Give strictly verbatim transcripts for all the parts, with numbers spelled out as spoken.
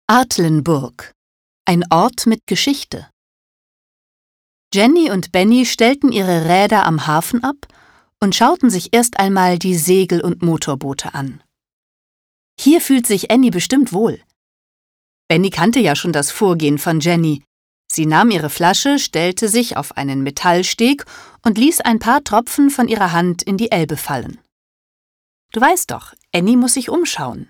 Artlenburg, ein Ort mit Geschichte. Jenny und Benny stellten ihre Räder am Hafen ab und schauten sich erst einmal die Segel- und Motorboote an. Hier fühlt sich Annie bestimmt wohl. Benny kannte ja schon das Vorgehen von Jenny. Sie nahm ihre Flasche, stellte sich auf einen Metallsteg und ließ ein paar Tropfen von ihrer Hand in die Elbe fallen. Du weißt doch, Annie muss sich umschauen.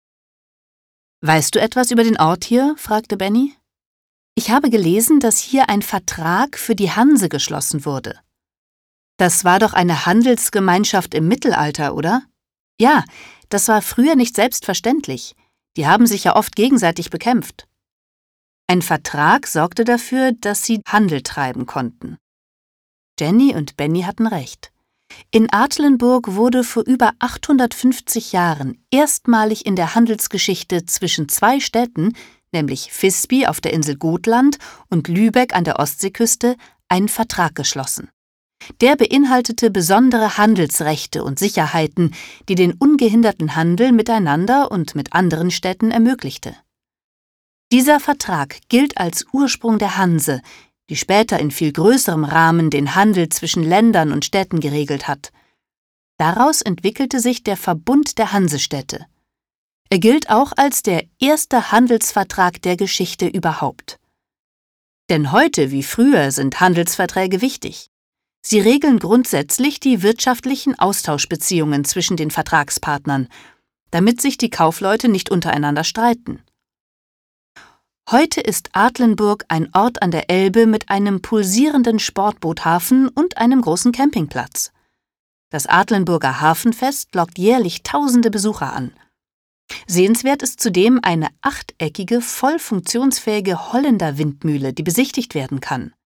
»Weißt du etwas über den Ort hier?« fragte Benny. »Ich habe gelesen, dass hier ein Vertrag für die Hanse geschlossen wurde.« »Das war doch eine Handelsgemeinschaft im Mittelalter, oder?« »Ja, das war früher nicht selbstverständlich. Die haben sich ja oft gegenseitig bekämpft.« Ein Vertrag sorgte dafür, dass sie Handel treiben konnten. Jenny und Benny hatten recht. In Artlenburg wurde vor über achthundertfünfzig Jahren erstmalig in der Handelsgeschichte zwischen zwei Städten, nämlich Visby auf der Insel Gotland und Lübeck an der Ostseeküste, ein Vertrag geschlossen. Der beinhaltete besondere Handelsrechte und Sicherheiten, die den ungehinderten Handel miteinander und mit anderen Städten ermöglichte. Dieser Vertrag gilt als Ursprung der Hanse, die später in viel größerem Rahmen den Handel zwischen Ländern und Städten geregelt hat. Daraus entwickelte sich der Verbund der Hansestädte. Er gilt auch als der erste Handelsvertrag der Geschichte überhaupt. Denn heute wie früher sind Handelsverträge wichtig. Sie regeln grundsätzlich die wirtschaftlichen Austauschbeziehungen zwischen den Vertragspartnern, damit sich die Kaufleute nicht untereinander streiten. Heute ist Artlenburg ein Ort an der Elbe mit einem pulsierenden Sportboothafen und einem großen Campingplatz. Das Artlenburger Hafenfest lockt jährlich tausende Besucher an. Sehenswert ist zudem eine achteckige, voll funktionsfähige Holländer-Windmühle, die besichtigt werden kann.